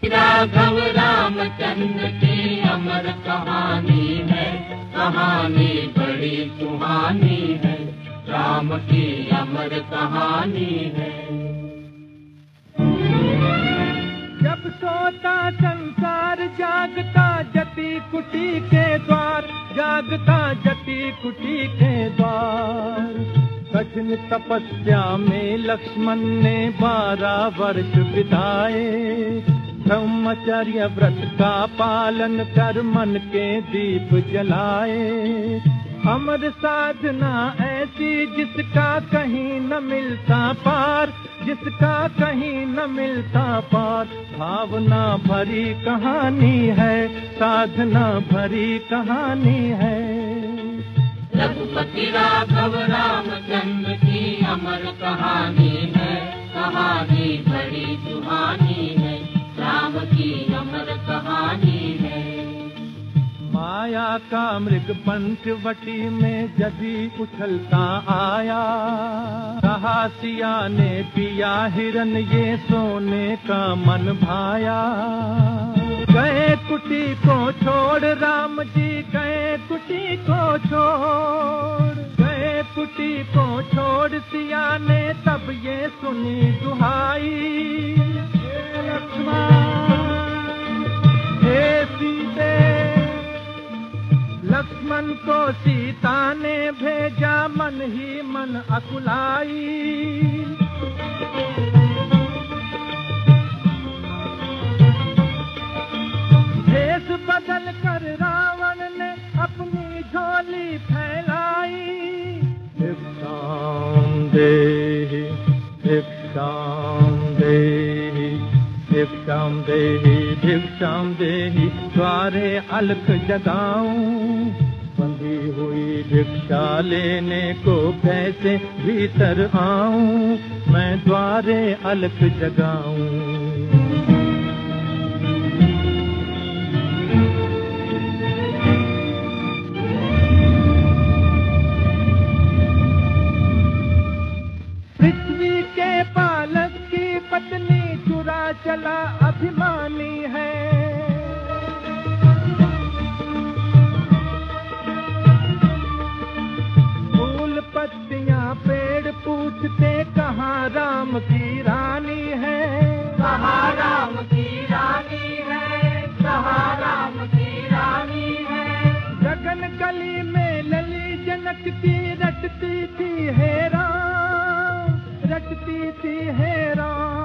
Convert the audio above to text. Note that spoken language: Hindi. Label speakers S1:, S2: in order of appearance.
S1: राघव रामचंद्र की अमर कहानी है, कहानी बड़ी सुहानी है, राम की अमर कहानी है।
S2: जब सोता संसार जागता जति कुटी के द्वार, जागता जति कुटी के द्वार। कठिन तपस्या में लक्ष्मण ने 12 वर्ष बिताए, ब्रह्मचर्य व्रत का पालन कर मन के दीप जलाए। अमर साधना ऐसी जिसका कहीं न मिलता पार, जिसका कहीं न मिलता पार। भावना भरी कहानी है, साधना भरी कहानी है।
S1: रघुपति राघव रामचंद्र की अमर कहानी है, कहानी बड़ी सुहानी है, राम की अमर कहानी है।
S2: माया का मृग पंचवटी में जभी उछलता आया, कहा सिया ने पिया हिरन ये सोने का मन भाया। गए कुटी को छोड़ राम जी, गए कुटी को छोड़, गए कुटी को छोड़ सिया ने तब ये सुनी दुहाई। हे सीते, लक्ष्मण को सीता ने भेजा मन ही मन अकुलाई। भेष बदल कर रावण ने अपनी झोली फैलाई। भिक्षाम देहि, भिक्षाम देहि, भिक्षाम देहि, भिक्षाम देहि, द्वारे अलख जगाऊं। बंधी हुई भिक्षा लेने को कैसे भीतर आऊं, मैं द्वारे अलख जगाऊं। पृथ्वी के पालक की पत्नी चुरा चला अभिमानी है। फूल पत्तियां पेड़ पूछते कहाँ राम की रानी है,
S1: कहाँ राम की रानी है, कहाँ राम की रानी है।
S2: गगन गली में लली जनक की रटती थी है राम, रटती थी है राम।